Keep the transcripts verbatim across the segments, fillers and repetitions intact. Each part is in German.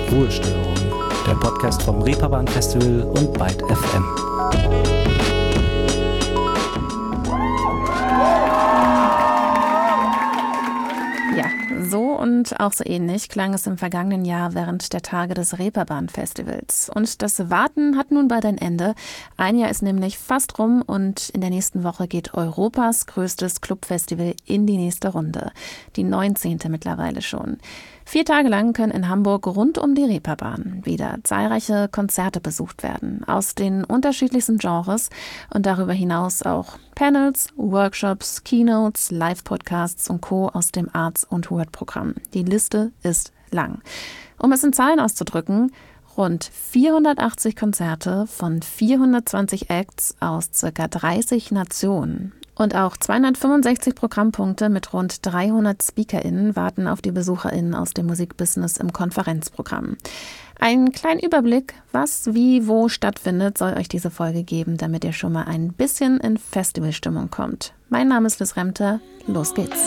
Ruhestörung, der Podcast vom Reeperbahn Festival und Byte F M. So und auch so ähnlich klang es im vergangenen Jahr während der Tage des Reeperbahn Festivals. Und das Warten hat nun bald ein Ende. Ein Jahr ist nämlich fast rum und in der nächsten Woche geht Europas größtes Clubfestival in die nächste Runde. Die neunzehnte mittlerweile schon. Vier Tage lang können in Hamburg rund um die Reeperbahn wieder zahlreiche Konzerte besucht werden, aus den unterschiedlichsten Genres und darüber hinaus auch Panels, Workshops, Keynotes, Live-Podcasts und Co. aus dem Arts- und Word-Programm. Die Liste ist lang. Um es in Zahlen auszudrücken, rund vierhundertachtzig Konzerte von vierhundertzwanzig Acts aus ca. dreißig Nationen. Und auch zweihundertfünfundsechzig Programmpunkte mit rund dreihundert SpeakerInnen warten auf die BesucherInnen aus dem Musikbusiness im Konferenzprogramm. Einen kleinen Überblick, was wie wo stattfindet, soll euch diese Folge geben, damit ihr schon mal ein bisschen in Festivalstimmung kommt. Mein Name ist Liz Remter, los geht's.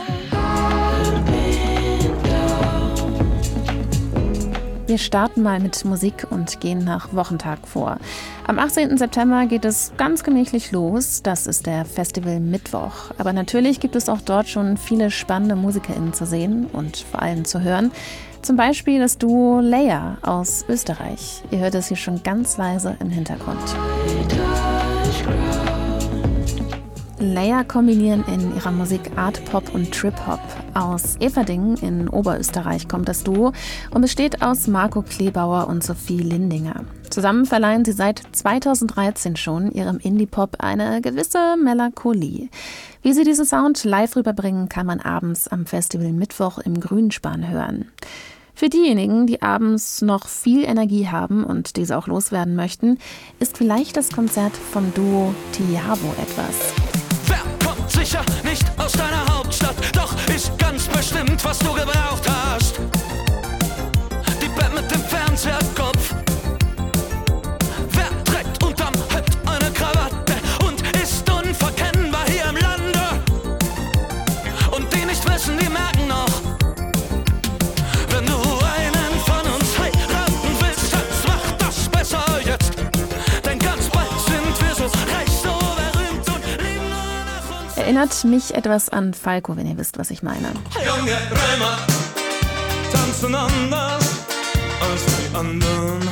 Wir starten mal mit Musik und gehen nach Wochentag vor. Am achtzehnten September geht es ganz gemächlich los. Das ist der Festival Mittwoch. Aber natürlich gibt es auch dort schon viele spannende MusikerInnen zu sehen und vor allem zu hören. Zum Beispiel das Duo Leia aus Österreich. Ihr hört es hier schon ganz leise im Hintergrund. Leia kombinieren in ihrer Musik Art Pop und Trip Hop. Aus Everdingen in Oberösterreich kommt das Duo und besteht aus Marco Klebauer und Sophie Lindinger. Zusammen verleihen sie seit zweitausenddreizehn schon ihrem Indie-Pop eine gewisse Melancholie. Wie sie diesen Sound live rüberbringen, kann man abends am Festival Mittwoch im Grünspan hören. Für diejenigen, die abends noch viel Energie haben und diese auch loswerden möchten, ist vielleicht das Konzert vom Duo Tiavo etwas. Sicher nicht aus deiner Hauptstadt, doch ist ganz bestimmt, was du gebraucht hast. Die Band mit dem Fernseherkopf. Wer trägt unterm Hemd eine Krawatte und ist unverkennbar hier im Lande? Und die nicht wissen, die merken noch. Wenn du einen von uns heiraten willst, dann mach das besser jetzt. Denn ganz bald sind wir so reich, so berühmt und lieben nur nach uns. Erinnert mich etwas an Falco, wenn ihr wisst, was ich meine. Junge Römer tanzen anders als die anderen.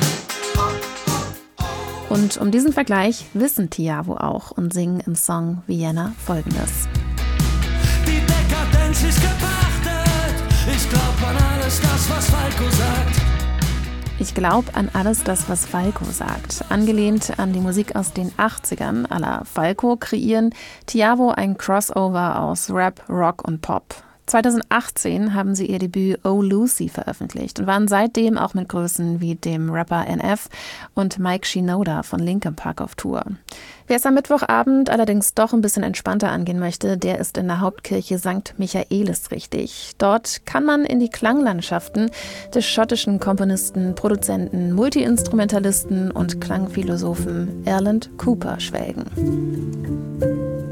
Und um diesen Vergleich wissen Tiavo auch und singen im Song Vienna Folgendes. Die Dekadenz ist gepachtet. Ich glaub an alles das, was Falco sagt. Ich glaube an alles das, was Falco sagt. Angelehnt an die Musik aus den achtzigern à la Falco kreieren Tiavo ein Crossover aus Rap, Rock und Pop. zweitausendachtzehn haben sie ihr Debüt Oh Lucy veröffentlicht und waren seitdem auch mit Größen wie dem Rapper N F und Mike Shinoda von Linkin Park auf Tour. Wer es am Mittwochabend allerdings doch ein bisschen entspannter angehen möchte, der ist in der Hauptkirche Sankt Michaelis richtig. Dort kann man in die Klanglandschaften des schottischen Komponisten, Produzenten, Multiinstrumentalisten und Klangphilosophen Erland Cooper schwelgen.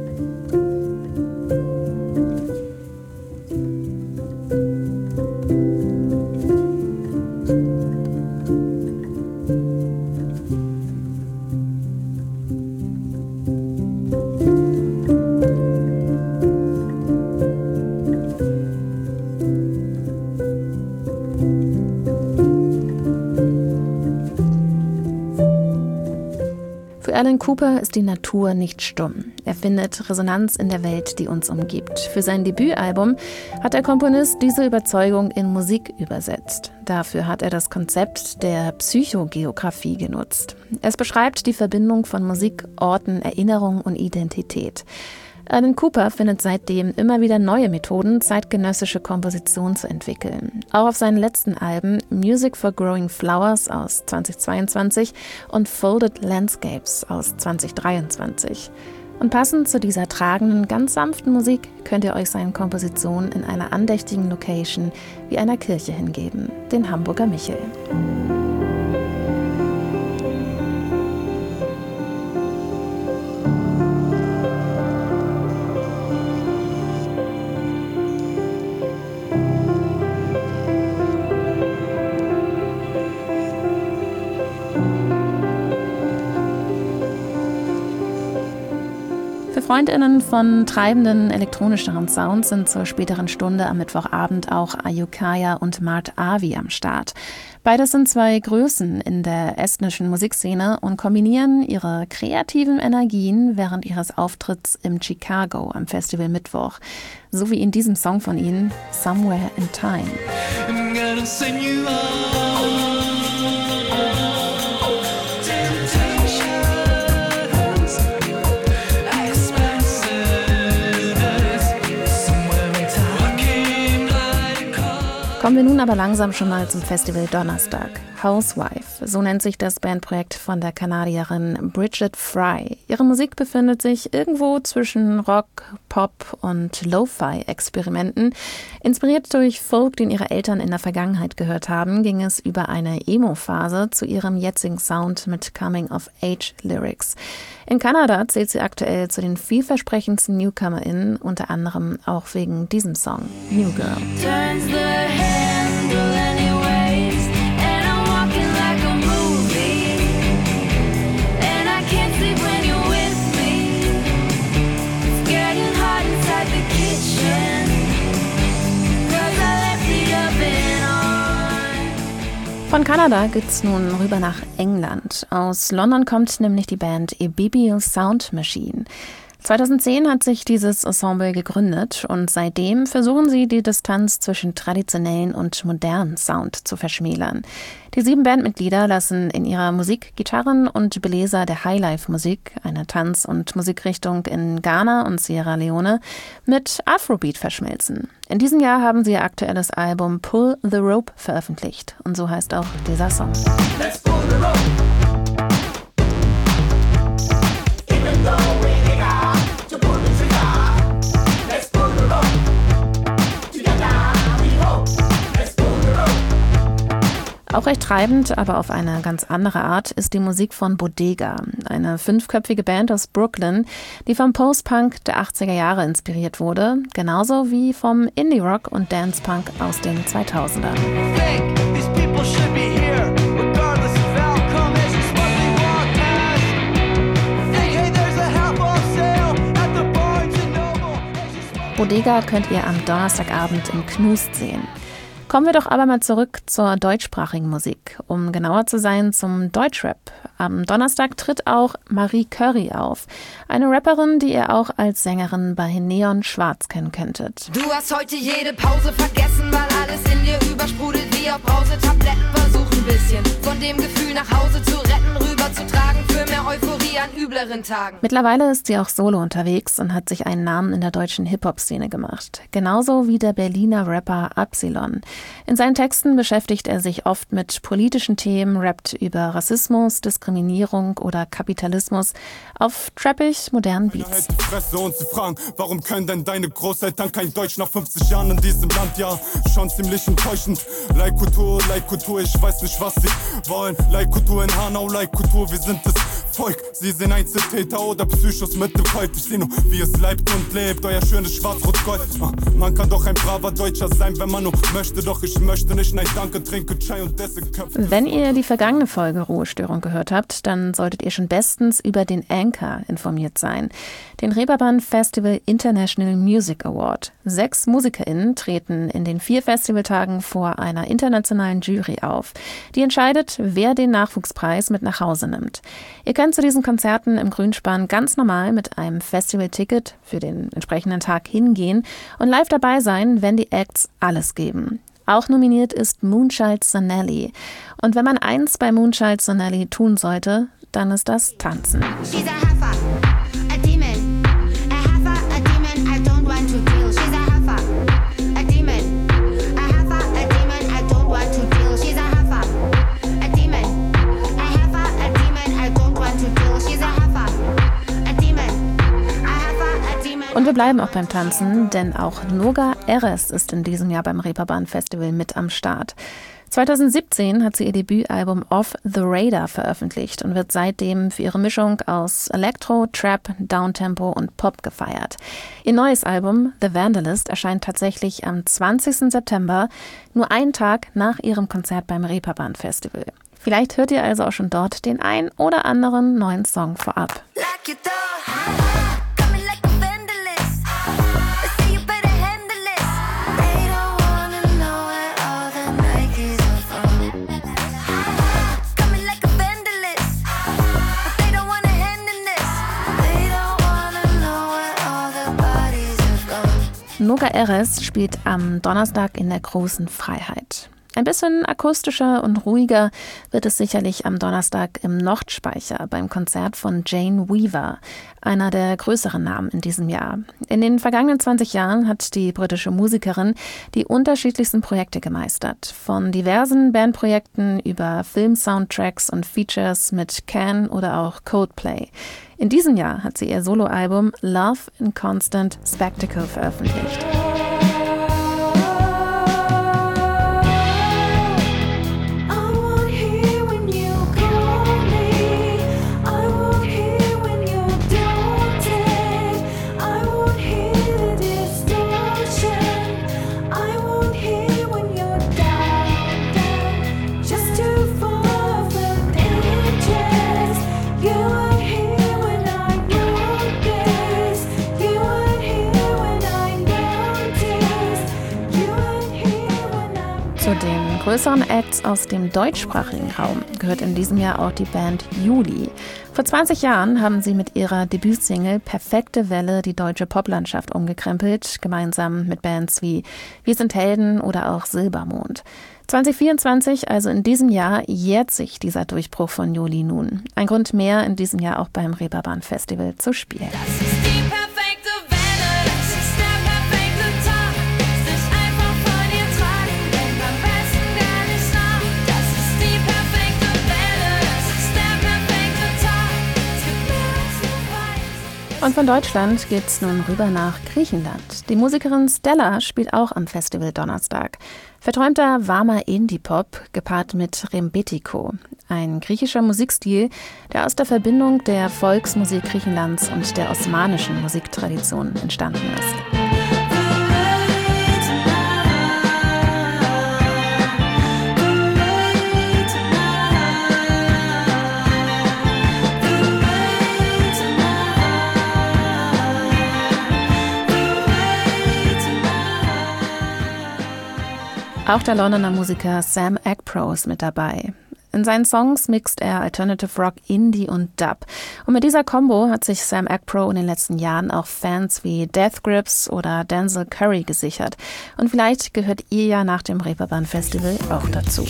Für Erland Cooper ist die Natur nicht stumm. Er findet Resonanz in der Welt, die uns umgibt. Für sein Debütalbum hat der Komponist diese Überzeugung in Musik übersetzt. Dafür hat er das Konzept der Psychogeografie genutzt. Es beschreibt die Verbindung von Musik, Orten, Erinnerung und Identität. Erland Cooper findet seitdem immer wieder neue Methoden, zeitgenössische Komposition zu entwickeln. Auch auf seinen letzten Alben Music for Growing Flowers aus zweitausendzweiundzwanzig und Folded Landscapes aus zweitausenddreiundzwanzig. Und passend zu dieser tragenden, ganz sanften Musik könnt ihr euch seine Komposition in einer andächtigen Location wie einer Kirche hingeben, den Hamburger Michel. FreundInnen von treibenden elektronischeren Sounds sind zur späteren Stunde am Mittwochabend auch Ayukaya und Mart Avi am Start. Beides sind zwei Größen in der estnischen Musikszene und kombinieren ihre kreativen Energien während ihres Auftritts im Chicago am Festival Mittwoch. So wie in diesem Song von ihnen, Somewhere in Time. I'm gonna send you on. Kommen wir nun aber langsam schon mal zum Festival Donnerstag. Housewife, so nennt sich das Bandprojekt von der Kanadierin Bridget Fry. Ihre Musik befindet sich irgendwo zwischen Rock, Pop und Lo-Fi-Experimenten. Inspiriert durch Folk, den ihre Eltern in der Vergangenheit gehört haben, ging es über eine Emo-Phase zu ihrem jetzigen Sound mit Coming-of-Age-Lyrics. In Kanada zählt sie aktuell zu den vielversprechendsten NewcomerInnen, unter anderem auch wegen diesem Song, New Girl. Turns the handle anyways, and I'm walking like a movie, and I can't sleep when you're with me. It's getting hot inside the kitchen, 'cause I left the oven on. Von Kanada geht's nun rüber nach England. Aus London kommt nämlich die Band Ebibio Sound Machine. zweitausendzehn hat sich dieses Ensemble gegründet und seitdem versuchen sie, die Distanz zwischen traditionellen und modernen Sound zu verschmälern. Die sieben Bandmitglieder lassen in ihrer Musik Gitarren und Bläser der Highlife-Musik, eine Tanz- und Musikrichtung in Ghana und Sierra Leone, mit Afrobeat verschmelzen. In diesem Jahr haben sie ihr aktuelles Album Pull the Rope veröffentlicht und so heißt auch dieser Song. Let's pull the rope. Even though we Auch recht treibend, aber auf eine ganz andere Art, ist die Musik von Bodega, eine fünfköpfige Band aus Brooklyn, die vom Post-Punk der achtziger Jahre inspiriert wurde, genauso wie vom Indie-Rock und Dance-Punk aus den zweitausendern. Bodega könnt ihr am Donnerstagabend im Knust sehen. Kommen wir doch aber mal zurück zur deutschsprachigen Musik, um genauer zu sein zum Deutschrap. Am Donnerstag tritt auch Marie Curry auf, eine Rapperin, die ihr auch als Sängerin bei Neon Schwarz kennen könntet. Du hast heute jede Pause vergessen, weil alles in dir übersprudelt wie auf Brausetabletten. Versuch ein bisschen von dem Gefühl nach Hause zu retten, rüber zu tragen für mehr Euphorie an übleren Tagen. Mittlerweile ist sie auch solo unterwegs und hat sich einen Namen in der deutschen Hip-Hop-Szene gemacht. Genauso wie der Berliner Rapper Absilon. In seinen Texten beschäftigt er sich oft mit politischen Themen, rappt über Rassismus, Diskriminierung oder Kapitalismus auf trappig modernen Beats. Die Fresse und sie fragen, warum können denn deine Großeltern kein Deutsch nach fünfzig Jahren in diesem Land? Ja, schon ziemlich enttäuschend. Leihkultur, Leihkultur, ich weiß nicht, was sie wollen. Leihkultur in Hanau, Leihkultur, wir sind das Volk. Sie sind Einzeltäter oder Psychos mit dem Colt. Ich seh nur, wie es leibt und lebt, euer schönes Schwarz-Rot-Gold. Man kann doch ein braver Deutscher sein, wenn man nur möchte, doch ich möchte nicht, nein danke, trinke Chai und dessen Köpfe. Wenn ihr die vergangene Folge Ruhestörung gehört habt, dann solltet ihr schon bestens über den Anchor informiert sein. Den Reeperbahn Festival International Music Award. Sechs MusikerInnen treten in den vier Festivaltagen vor einer internationalen Jury auf. Die entscheidet, wer den Nachwuchspreis mit nach Hause nimmt. Ihr könnt zu diesen Konzerten im Grünspan ganz normal mit einem Festivalticket für den entsprechenden Tag hingehen und live dabei sein, wenn die Acts alles geben. Auch nominiert ist Moonchild Sonelli. Und wenn man eins bei Moonchild Sonelli tun sollte, dann ist das Tanzen. She's a heifer, a demon. A heifer, a demon, I don't want to deal. She's a heifer, a demon. A heifer, a demon, I don't want to deal. She's a heifer, a demon. A heifer, a demon, I don't want to deal. She's a heifer, a demon. A heifer, a demon. Und wir bleiben auch beim Tanzen, denn auch Noga Erez ist in diesem Jahr beim Reeperbahn Festival mit am Start. zweitausendsiebzehn hat sie ihr Debütalbum Off the Radar veröffentlicht und wird seitdem für ihre Mischung aus Elektro, Trap, Downtempo und Pop gefeiert. Ihr neues Album The Vandalist erscheint tatsächlich am zwanzigsten September, nur einen Tag nach ihrem Konzert beim Reeperbahn Festival. Vielleicht hört ihr also auch schon dort den ein oder anderen neuen Song vorab. Like you thought, coming like Hamburger Erez spielt am Donnerstag in der Großen Freiheit. Ein bisschen akustischer und ruhiger wird es sicherlich am Donnerstag im Nordspeicher beim Konzert von Jane Weaver, einer der größeren Namen in diesem Jahr. In den vergangenen zwanzig Jahren hat die britische Musikerin die unterschiedlichsten Projekte gemeistert. Von diversen Bandprojekten über Film-Soundtracks und Features mit Can oder auch Coldplay. In diesem Jahr hat sie ihr Soloalbum Love in Constant Spectacle veröffentlicht. Zu den größeren Acts aus dem deutschsprachigen Raum gehört in diesem Jahr auch die Band Juli. Vor zwanzig Jahren haben sie mit ihrer Debütsingle Perfekte Welle die deutsche Poplandschaft umgekrempelt, gemeinsam mit Bands wie Wir sind Helden oder auch Silbermond. zwanzig vierundzwanzig, also in diesem Jahr, jährt sich dieser Durchbruch von Juli nun. Ein Grund mehr, in diesem Jahr auch beim Reeperbahn Festival zu spielen. Das ist die perfekte Welle, das ist der perfekte Tag. Sich einfach von dir tragen, denk am besten gar nicht nach. Das ist die perfekte Welle, das ist der perfekte Tag. Es gibt mehr als nur weiß. Und von Deutschland geht's nun rüber nach Griechenland. Die Musikerin Stella spielt auch am Festival Donnerstag. Verträumter, warmer Indie-Pop, gepaart mit Rembetiko. Ein griechischer Musikstil, der aus der Verbindung der Volksmusik Griechenlands und der osmanischen Musiktradition entstanden ist. Auch der Londoner Musiker Sam Ackpro ist mit dabei. In seinen Songs mixt er Alternative Rock, Indie und Dub. Und mit dieser Combo hat sich Sam Ackpro in den letzten Jahren auch Fans wie Death Grips oder Denzel Curry gesichert. Und vielleicht gehört ihr ja nach dem Reeperbahn Festival auch dazu.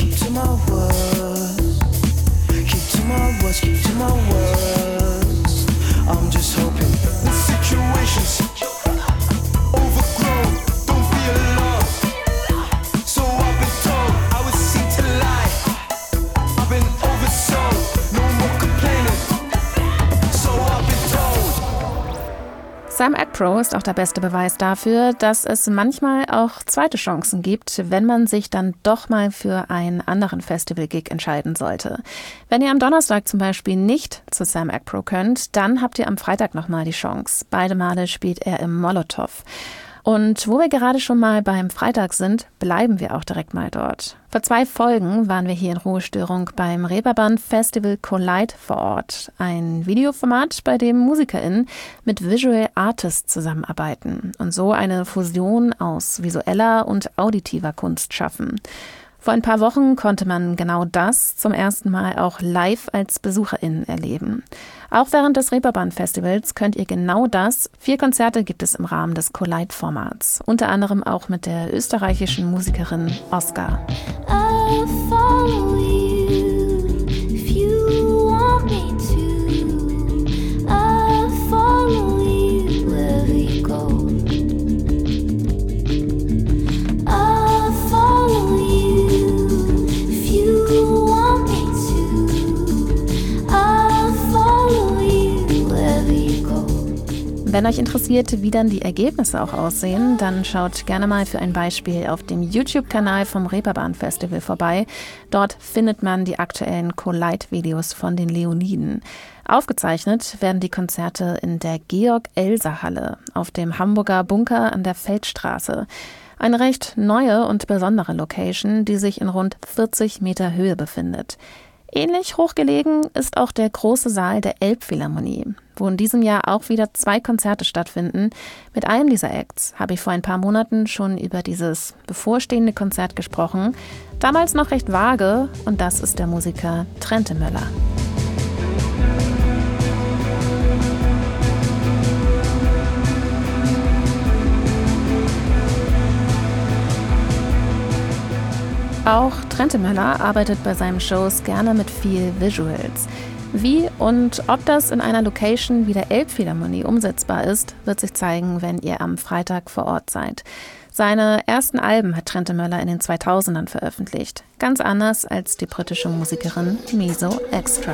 Sam Ackpro ist auch der beste Beweis dafür, dass es manchmal auch zweite Chancen gibt, wenn man sich dann doch mal für einen anderen Festival-Gig entscheiden sollte. Wenn ihr am Donnerstag zum Beispiel nicht zu Sam Ackpro könnt, dann habt ihr am Freitag nochmal die Chance. Beide Male spielt er im Molotow. Und wo wir gerade schon mal beim Freitag sind, bleiben wir auch direkt mal dort. Vor zwei Folgen waren wir hier in Ruhestörung beim Reeperbahn Festival Collide vor Ort. Ein Videoformat, bei dem MusikerInnen mit Visual Artists zusammenarbeiten und so eine Fusion aus visueller und auditiver Kunst schaffen. Vor ein paar Wochen konnte man genau das zum ersten Mal auch live als BesucherInnen erleben. Auch während des Reeperbahn-Festivals könnt ihr genau das. Vier Konzerte gibt es im Rahmen des Collide-Formats. Unter anderem auch mit der österreichischen Musikerin Oscar. I'll follow you if you want me to. I'll follow you wherever you go. I'll follow you if you want me to. I'll follow you wherever you go. Wenn euch interessiert, wie dann die Ergebnisse auch aussehen, dann schaut gerne mal für ein Beispiel auf dem YouTube-Kanal vom Reeperbahn Festival vorbei. Dort findet man die aktuellen Collide-Videos von den Leoniden. Aufgezeichnet werden die Konzerte in der Georg-Elser-Halle auf dem Hamburger Bunker an der Feldstraße. Eine recht neue und besondere Location, die sich in rund vierzig Meter Höhe befindet. Ähnlich hochgelegen ist auch der große Saal der Elbphilharmonie, wo in diesem Jahr auch wieder zwei Konzerte stattfinden. Mit einem dieser Acts habe ich vor ein paar Monaten schon über dieses bevorstehende Konzert gesprochen. Damals noch recht vage, und das ist der Musiker Trente Möller. Auch Trente Möller arbeitet bei seinen Shows gerne mit viel Visuals. Wie und ob das in einer Location wie der Elbphilharmonie umsetzbar ist, wird sich zeigen, wenn ihr am Freitag vor Ort seid. Seine ersten Alben hat Trente Möller in den zweitausendern veröffentlicht. Ganz anders als die britische Musikerin Miso Extra.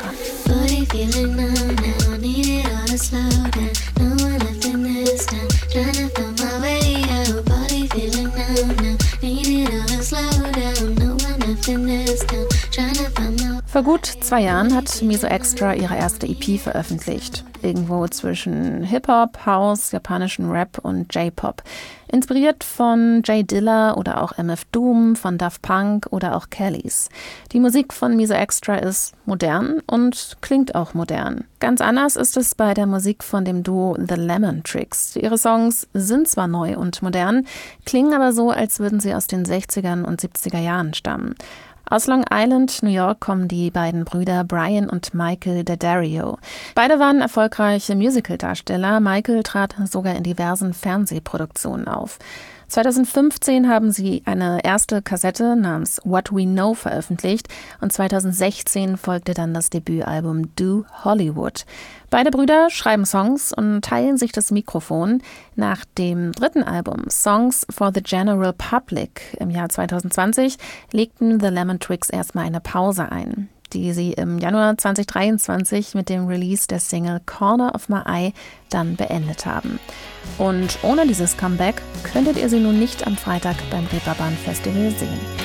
Vor gut zwei Jahren hat Miso Extra ihre erste E P veröffentlicht. Irgendwo zwischen Hip-Hop, House, japanischem Rap und J-Pop. Inspiriert von Jay Dilla oder auch M F Doom, von Daft Punk oder auch Kellys. Die Musik von Miso Extra ist modern und klingt auch modern. Ganz anders ist es bei der Musik von dem Duo The Lemon Tricks. Ihre Songs sind zwar neu und modern, klingen aber so, als würden sie aus den sechzigern und siebziger Jahren stammen. Aus Long Island, New York, kommen die beiden Brüder Brian und Michael Daddario. Beide waren erfolgreiche Musicaldarsteller. Michael trat sogar in diversen Fernsehproduktionen auf. zweitausendfünfzehn haben sie eine erste Kassette namens What We Know veröffentlicht und zweitausendsechzehn folgte dann das Debütalbum Do Hollywood. Beide Brüder schreiben Songs und teilen sich das Mikrofon. Nach dem dritten Album Songs for the General Public im Jahr zweitausendzwanzig legten The Lemon Tricks erstmal eine Pause ein, die sie im Januar zweitausenddreiundzwanzig mit dem Release der Single Corner of My Eye dann beendet haben. Und ohne dieses Comeback könntet ihr sie nun nicht am Freitag beim Reeperbahn Festival sehen.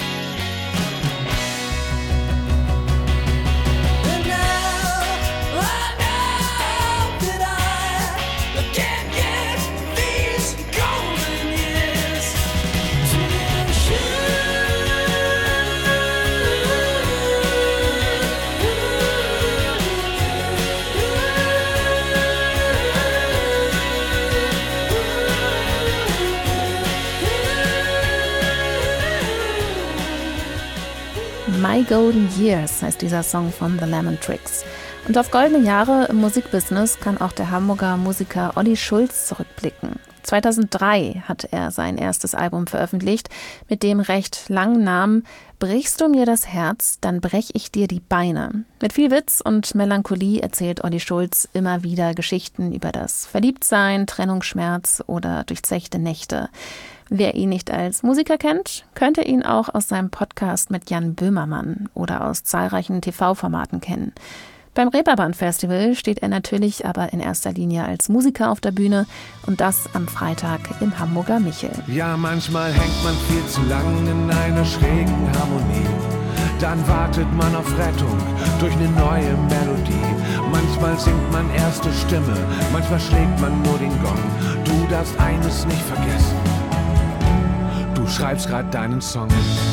My Golden Years heißt dieser Song von The Lemon Tricks. Und auf goldene Jahre im Musikbusiness kann auch der Hamburger Musiker Olli Schulz zurückblicken. zweitausenddrei hat er sein erstes Album veröffentlicht mit dem recht langen Namen Brichst du mir das Herz, dann brech ich dir die Beine. Mit viel Witz und Melancholie erzählt Olli Schulz immer wieder Geschichten über das Verliebtsein, Trennungsschmerz oder durchzechte Nächte. Wer ihn nicht als Musiker kennt, könnte ihn auch aus seinem Podcast mit Jan Böhmermann oder aus zahlreichen T V-Formaten kennen. Beim Reeperbahn Festival steht er natürlich aber in erster Linie als Musiker auf der Bühne und das am Freitag im Hamburger Michel. Ja, manchmal hängt man viel zu lang in einer schrägen Harmonie. Dann wartet man auf Rettung durch eine neue Melodie. Manchmal singt man erste Stimme, manchmal schlägt man nur den Gong. Du darfst eines nicht vergessen, du schreibst grad deinen Song.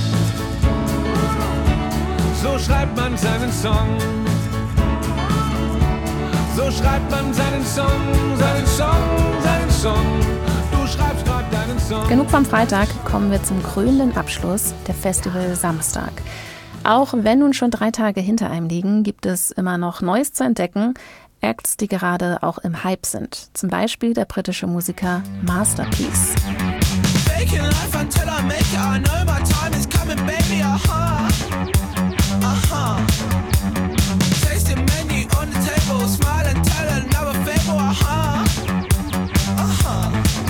So schreibt man seinen Song. So schreibt man seinen Song, seinen Song, seinen Song. Du schreibst grad deinen Song. Genug vom Freitag, kommen wir zum krönenden Abschluss, der Festival Samstag. Auch wenn nun schon drei Tage hinter einem liegen, gibt es immer noch Neues zu entdecken. Acts, die gerade auch im Hype sind. Zum Beispiel der britische Musiker Masterpiece. Faking life until I make it. I know my time is coming, baby. Aha, aha. Tasting menu on the table, smile and tell another fable. Aha, aha.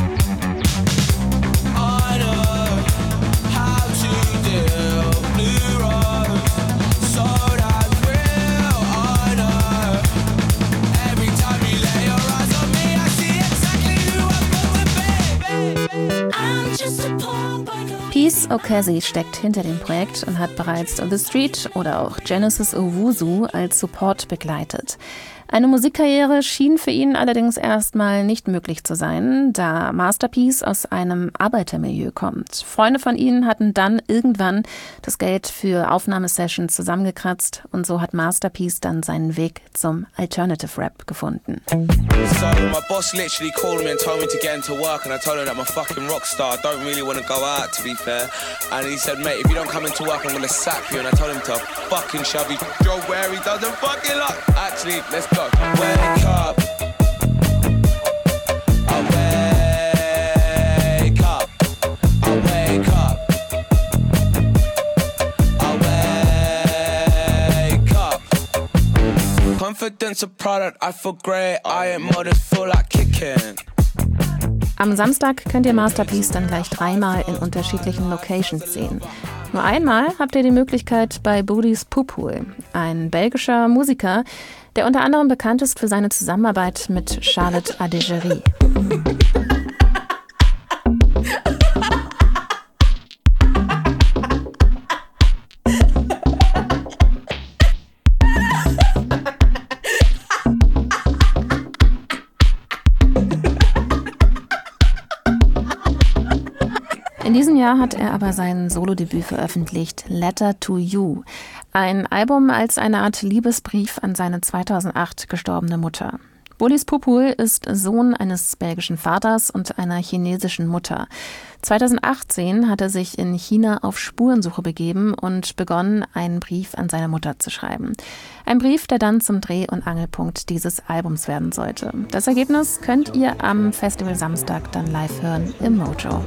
I know how to deal. Blue rose, so that's real. I know. Every time you lay your eyes on me, I see exactly who I'm going to be. I'm just a poor boy. Peace Okazi steckt hinter dem Projekt und hat bereits The Street oder auch Genesis Owusu als Support begleitet. Eine Musikkarriere schien für ihn allerdings erstmal nicht möglich zu sein, da Masterpiece aus einem Arbeitermilieu kommt. Freunde von ihnen hatten dann irgendwann das Geld für Aufnahmesessions zusammengekratzt und so hat Masterpiece dann seinen Weg zum Alternative Rap gefunden. So my boss literally called me and told me to get into work and I told him that I'm a fucking rock star. I don't really want to go out, to be fair. And he said, mate, if you don't come into work, I'm gonna sack you. And I told him to fucking shove his job where he doesn't fucking like. Actually, let's go. Wake up. I wake up. I wake up. confidence a product, I feel great. I ain't modest, feel like kicking. Am Samstag könnt ihr Masterpiece dann gleich dreimal in unterschiedlichen Locations sehen. Nur einmal habt ihr die Möglichkeit bei Boelies Poopool, ein belgischer Musiker, der unter anderem bekannt ist für seine Zusammenarbeit mit Charlotte Adigéry. In diesem Jahr hat er aber sein Solodebüt veröffentlicht, Letter to You, ein Album als eine Art Liebesbrief an seine zweitausendacht gestorbene Mutter. Boelies Poopool ist Sohn eines belgischen Vaters und einer chinesischen Mutter. zweitausendachtzehn hat er sich in China auf Spurensuche begeben und begonnen, einen Brief an seine Mutter zu schreiben. Ein Brief, der dann zum Dreh- und Angelpunkt dieses Albums werden sollte. Das Ergebnis könnt ihr am Festival Samstag dann live hören im Mojo.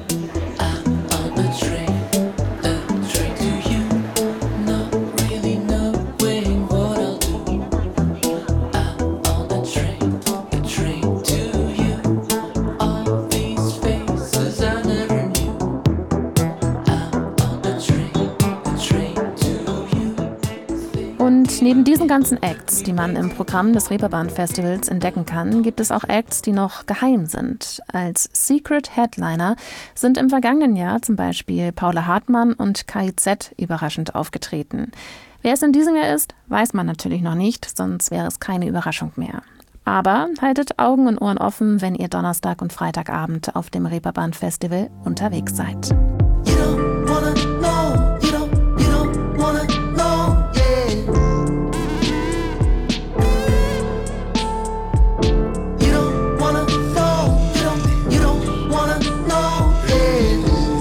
Und neben diesen ganzen Acts, die man im Programm des Reeperbahn-Festivals entdecken kann, gibt es auch Acts, die noch geheim sind. Als Secret Headliner sind im vergangenen Jahr zum Beispiel Paula Hartmann und K I Z überraschend aufgetreten. Wer es in diesem Jahr ist, weiß man natürlich noch nicht, sonst wäre es keine Überraschung mehr. Aber haltet Augen und Ohren offen, wenn ihr Donnerstag und Freitagabend auf dem Reeperbahn-Festival unterwegs seid. You don't wanna know, you don't, you don't wanna know, yeah. You don't wanna know, you don't, you don't wanna know, yeah.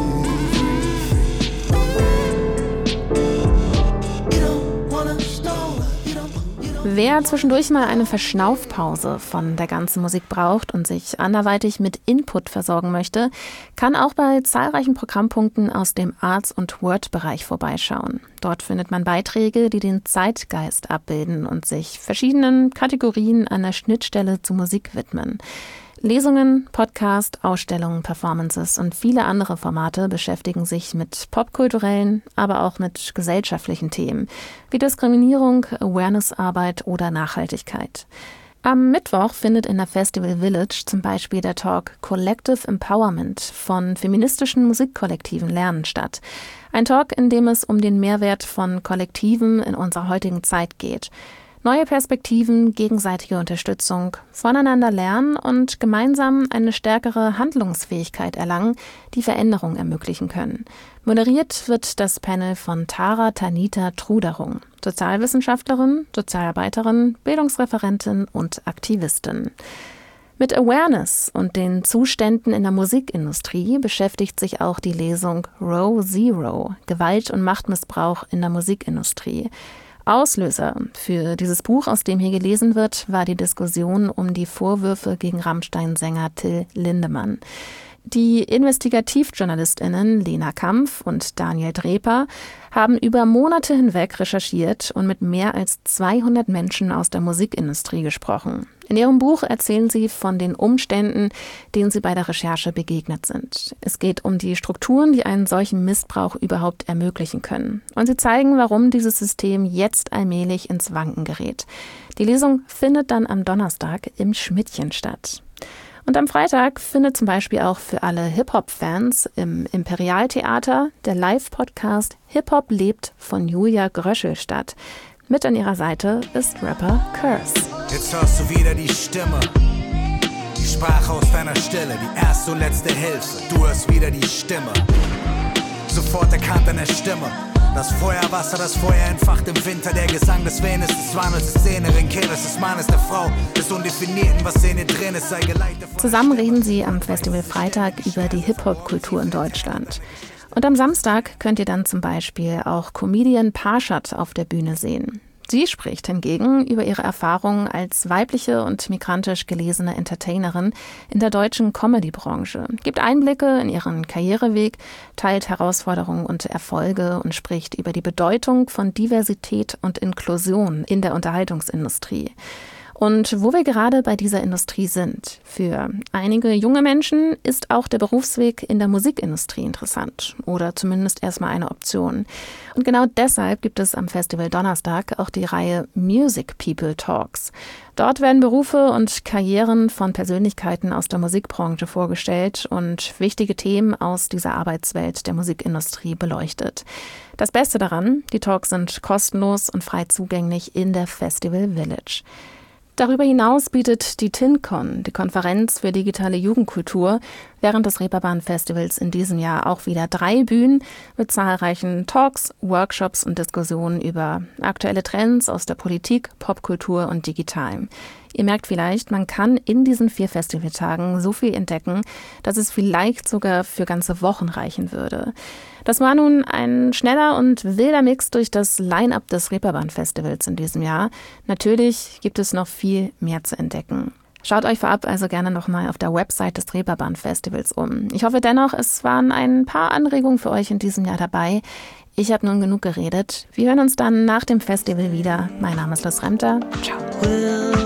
You don't wanna know, you don't, you don't. Wer zwischendurch mal eine Verschnaufpause von der ganzen Musik braucht und sich anderweitig mit Input versorgen möchte, kann auch bei zahlreichen Programmpunkten aus dem Arts- und Word-Bereich vorbeischauen. Dort findet man Beiträge, die den Zeitgeist abbilden und sich verschiedenen Kategorien an der Schnittstelle zu Musik widmen. Lesungen, Podcast, Ausstellungen, Performances und viele andere Formate beschäftigen sich mit popkulturellen, aber auch mit gesellschaftlichen Themen wie Diskriminierung, Awareness-Arbeit oder Nachhaltigkeit. Am Mittwoch findet in der Festival Village zum Beispiel der Talk Collective Empowerment von feministischen Musikkollektiven lernen statt. Ein Talk, in dem es um den Mehrwert von Kollektiven in unserer heutigen Zeit geht. Neue Perspektiven, gegenseitige Unterstützung, voneinander lernen und gemeinsam eine stärkere Handlungsfähigkeit erlangen, die Veränderung ermöglichen können. Moderiert wird das Panel von Tara Tanita Truderung, Sozialwissenschaftlerin, Sozialarbeiterin, Bildungsreferentin und Aktivistin. Mit Awareness und den Zuständen in der Musikindustrie beschäftigt sich auch die Lesung Row Zero, Gewalt und Machtmissbrauch in der Musikindustrie. Auslöser für dieses Buch, aus dem hier gelesen wird, war die Diskussion um die Vorwürfe gegen Rammstein-Sänger Till Lindemann. Die InvestigativjournalistInnen Lena Kampf und Daniel Dreper haben über Monate hinweg recherchiert und mit mehr als zweihundert Menschen aus der Musikindustrie gesprochen. In ihrem Buch erzählen sie von den Umständen, denen sie bei der Recherche begegnet sind. Es geht um die Strukturen, die einen solchen Missbrauch überhaupt ermöglichen können. Und sie zeigen, warum dieses System jetzt allmählich ins Wanken gerät. Die Lesung findet dann am Donnerstag im Schmidtchen statt. Und am Freitag findet zum Beispiel auch für alle Hip-Hop-Fans im Imperialtheater der Live-Podcast Hip-Hop lebt von Julia Gröschel statt. Mit an ihrer Seite ist Rapper Curse. Jetzt hörst du wieder die Stimme, die Sprache aus deiner Stille, die erste und letzte Hilfe. Du hörst wieder die Stimme, sofort erkannt an der Stimme. Das Feuerwasser, das Feuer entfacht im Winter. Der Gesang des Venus, des Wandels, des Szenerin, Killers, des Mannes, der Frau, des Undefinierten, was in ihr drin ist, sei geleitet. Zusammen reden sie am Festival Freitag über die Hip-Hop-Kultur in Deutschland. Und am Samstag könnt ihr dann zum Beispiel auch Comedian Parshad auf der Bühne sehen. Sie spricht hingegen über ihre Erfahrungen als weibliche und migrantisch gelesene Entertainerin in der deutschen Comedy-Branche, gibt Einblicke in ihren Karriereweg, teilt Herausforderungen und Erfolge und spricht über die Bedeutung von Diversität und Inklusion in der Unterhaltungsindustrie. Und wo wir gerade bei dieser Industrie sind, für einige junge Menschen ist auch der Berufsweg in der Musikindustrie interessant oder zumindest erstmal eine Option. Und genau deshalb gibt es am Festival Donnerstag auch die Reihe Music People Talks. Dort werden Berufe und Karrieren von Persönlichkeiten aus der Musikbranche vorgestellt und wichtige Themen aus dieser Arbeitswelt der Musikindustrie beleuchtet. Das Beste daran, die Talks sind kostenlos und frei zugänglich in der Festival Village. Darüber hinaus bietet die TinCon, die Konferenz für digitale Jugendkultur, während des Reeperbahn-Festivals in diesem Jahr auch wieder drei Bühnen mit zahlreichen Talks, Workshops und Diskussionen über aktuelle Trends aus der Politik, Popkultur und Digitalem. Ihr merkt vielleicht, man kann in diesen vier Festivaltagen so viel entdecken, dass es vielleicht sogar für ganze Wochen reichen würde. Das war nun ein schneller und wilder Mix durch das Line-Up des Reeperbahn-Festivals in diesem Jahr. Natürlich gibt es noch viel mehr zu entdecken. Schaut euch vorab also gerne nochmal auf der Website des Reeperbahn-Festivals um. Ich hoffe dennoch, es waren ein paar Anregungen für euch in diesem Jahr dabei. Ich habe nun genug geredet. Wir hören uns dann nach dem Festival wieder. Mein Name ist Liz Remter. Ciao.